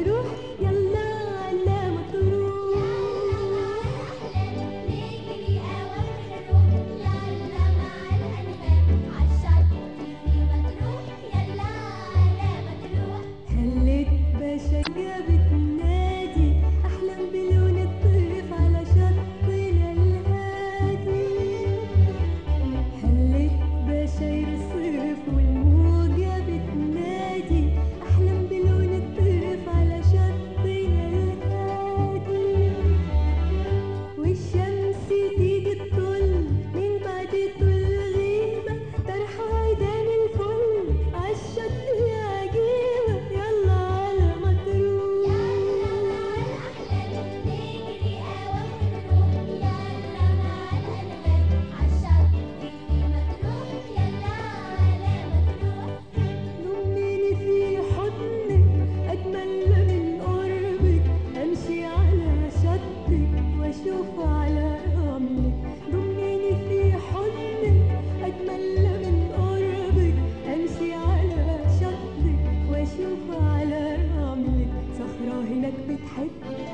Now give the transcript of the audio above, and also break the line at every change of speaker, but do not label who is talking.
مطروح يلا على مطروح.
نجري أوام نروح يلا مع الأنغام عالشط في مطروح يلا على مطروح.
هلت بشجة بتنادي أحلم بلون الطيف على شطنا الهادي. هلت بشاير الصيف والموجة بتنادي أحلم بلون الطيف على شطنا الهادي. والشمس تيجي تطل من بعد طول غيبة طرحة عيدان الفل عالشط يا عجيبة يلا على مطروح.
نجري أوام نروح يلا مع الأنغام عالشط في مطروح يلا على مطروح.
ضميني في حضنك أجمل من قربك أمشي على شطك وأشوف على رملك. ضميني في حضنك أجمل من قربك أمشي على شطك وأشوف على رملك. صخرة هناك بتحب